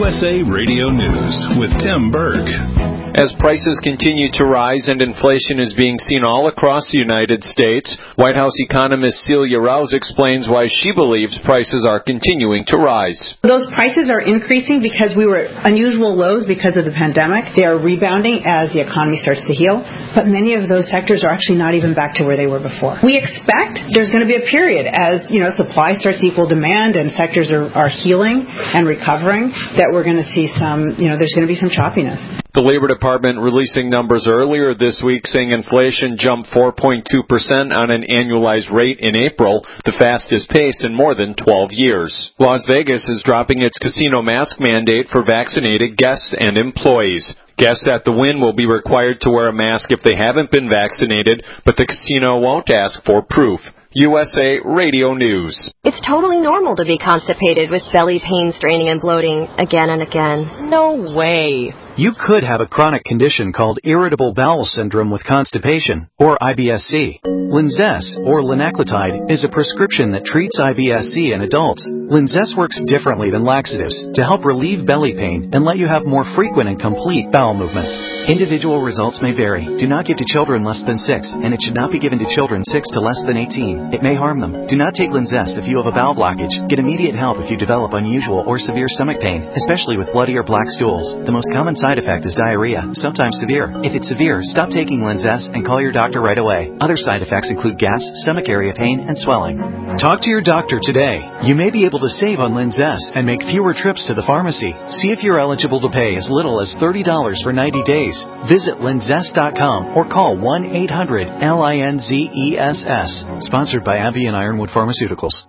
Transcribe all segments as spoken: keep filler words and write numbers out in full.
S A Radio News with Tim Berg. As prices continue to rise and inflation is being seen all across the United States, White House economist Celia Rouse explains why she believes prices are continuing to rise. Those prices are increasing because we were at unusual lows because of the pandemic. They are rebounding as the economy starts to heal, but many of those sectors are actually not even back to where they were before. We expect there's going to be a period as, you know, supply starts to equal demand and sectors are, are healing and recovering that we're going to see some, you know, there's going to be some choppiness. The Labor Department releasing numbers earlier this week saying inflation jumped four point two percent on an annualized rate in April, the fastest pace in more than twelve years. Las Vegas is dropping its casino mask mandate for vaccinated guests and employees. Guests at the Wynn will be required to wear a mask if they haven't been vaccinated, but the casino won't ask for proof. U S A Radio News. It's totally normal to be constipated with belly pain, straining, and bloating again and again. No way. You could have a chronic condition called irritable bowel syndrome with constipation, or I B S C. Linzess, or linaclotide, is a prescription that treats I B S C in adults. Linzess works differently than laxatives to help relieve belly pain and let you have more frequent and complete bowel movements. Individual results may vary. Do not give to children less than six, and it should not be given to children six to less than eighteen. It may harm them. Do not take Linzess if you have a bowel blockage. Get immediate help if you develop unusual or severe stomach pain, especially with bloody or black stools. The most common side effect is diarrhea, sometimes severe. If it's severe, stop taking Linzess and call your doctor right away. Other side effects include gas, stomach area pain, and swelling. Talk to your doctor today. You may be able to save on Linzess and make fewer trips to the pharmacy. See if you're eligible to pay as little as thirty dollars for ninety days. Visit linzess dot com or call one eight hundred L I N Z E S S. Sponsored by AbbVie and Ironwood Pharmaceuticals.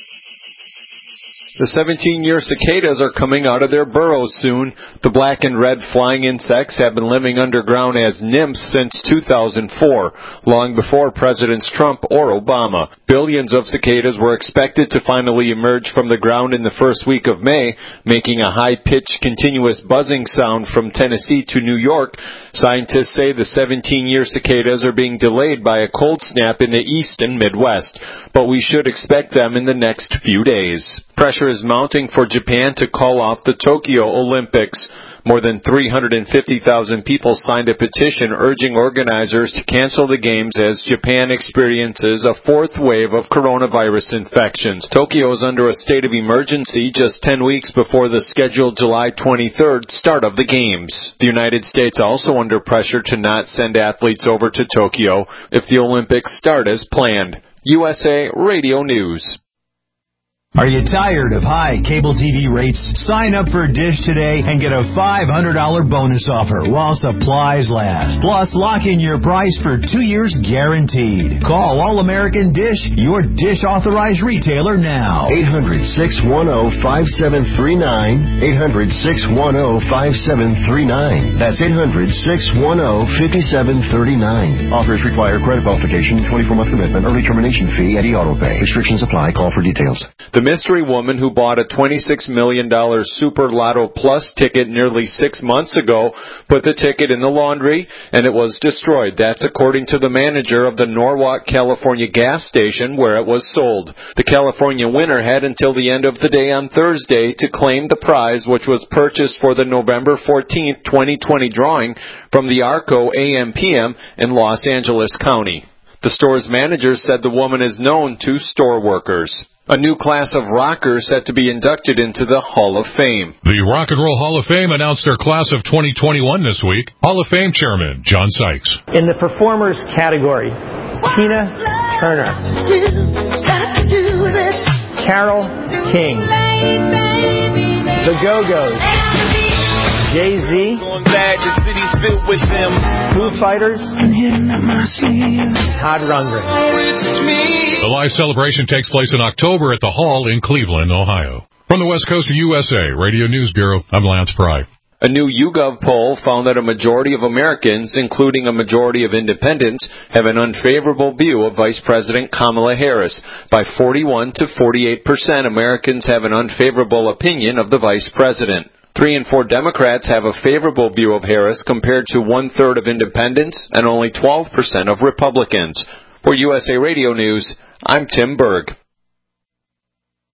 The seventeen-year cicadas are coming out of their burrows soon. The black and red flying insects have been living underground as nymphs since two thousand four, long before Presidents Trump or Obama. Billions of cicadas were expected to finally emerge from the ground in the first week of May, making a high-pitched, continuous buzzing sound from Tennessee to New York. Scientists say the seventeen-year cicadas are being delayed by a cold snap in the east and Midwest, but we should expect them in the next few days. Pressure is mounting for Japan to call off the Tokyo Olympics. More than three hundred fifty thousand people signed a petition urging organizers to cancel the games as Japan experiences a fourth wave of coronavirus infections. Tokyo is under a state of emergency just ten weeks before the scheduled July twenty-third start of the games. The United States also under pressure to not send athletes over to Tokyo if the Olympics start as planned. U S A Radio News. Are you tired of high cable T V rates? Sign up for Dish today and get a five hundred dollars bonus offer while supplies last. Plus, lock in your price for two years guaranteed. Call All-American Dish, your Dish authorized retailer now. eight hundred, six one zero, five seven three nine. eight hundred, six one zero, five seven three nine. That's eight hundred, six one zero, five seven three nine. Offers require credit qualification, twenty-four month commitment, early termination fee, and e-auto pay. Restrictions apply. Call for details. The mystery woman who bought a twenty-six million dollars Super Lotto Plus ticket nearly six months ago put the ticket in the laundry and it was destroyed. That's according to the manager of the Norwalk, California gas station where it was sold. The California winner had until the end of the day on Thursday to claim the prize, which was purchased for the November fourteenth, twenty twenty drawing from the Arco A M P M in Los Angeles County. The store's manager said the woman is known to store workers. A new class of rockers set to be inducted into the Hall of Fame. The Rock and Roll Hall of Fame announced their class of twenty twenty-one this week. Hall of Fame Chairman John Sykes. In the performers category, Tina Turner, Carole King, The Go-Go's, Jay-Z, Foo Fighters, Todd Rundgren. The live celebration takes place in October at the Hall in Cleveland, Ohio. From the West Coast of U S A Radio News Bureau, I'm Lance Pry. A new YouGov poll found that a majority of Americans, including a majority of independents, have an unfavorable view of Vice President Kamala Harris. By forty-one to forty-eight percent, Americans have an unfavorable opinion of the Vice President. Three in four Democrats have a favorable view of Harris compared to one-third of independents and only twelve percent of Republicans. For U S A Radio News, I'm Tim Berg.